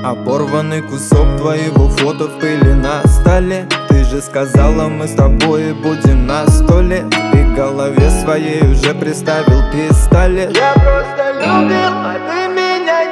Оборванный кусок твоего фото в пыли на столе. Ты же сказала, мы с тобой будем на 100 лет. И в голове своей уже приставил пистолет. Я просто любил, а ты меня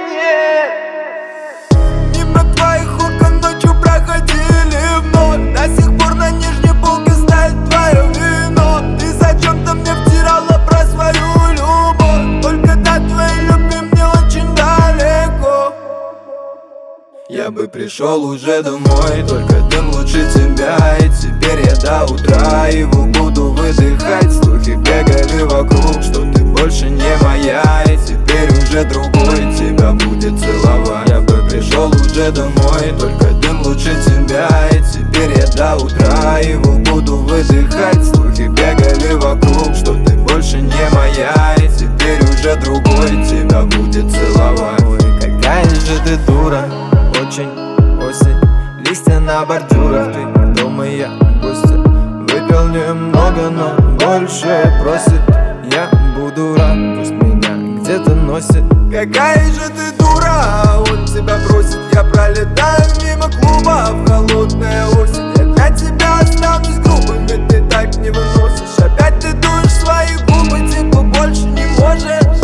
нет. Мимо твоих окон ночью проходили вновь. До сих пор на нижней полке стоит твое вино. Ты зачем-то мне втирала про свою любовь. Только до твоей любви мне очень далеко. Я бы пришел уже домой, только дым лучше тебя. И теперь я до утра его буду выдыхать. Слухи бегали вокруг, что ты больше не моя. И теперь уже другой тебя будет целовать. Я бы пришел уже домой, только дым лучше тебя. И теперь я до утра его буду выдыхать. Слухи бегали вокруг, что ты больше не моя. И теперь уже другой тебя будет целовать. Ой, какая же ты дура, очень осень, листья на бордюрах. Ты дома, я гостья. Выпил немного, но больше просит. Я буду рад, пусть меня где-то носит. Какая же ты дура, а он тебя бросит. Я пролетаю мимо клуба в холодная осень. Я для тебя останусь грубым, ведь ты так не выносишь. Опять ты дуешь свои губы, типа больше не можешь.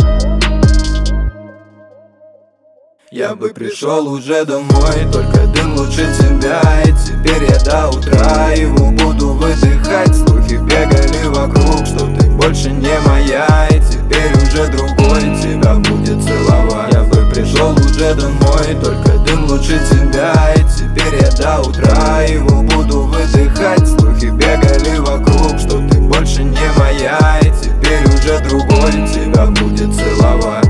Я бы пришел уже домой, только дым лучше тебя. И теперь я до утра его буду выдыхать. Слухи бегали вокруг, что ты больше не моя. И теперь уже другой тебя будет целовать. Я бы пришел уже домой, только дым лучше тебя. И теперь я до утра его буду выдыхать. Слухи бегали вокруг, что ты больше не моя. И теперь уже другой тебя будет целовать.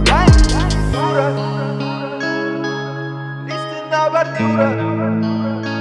Листья на бордюрах.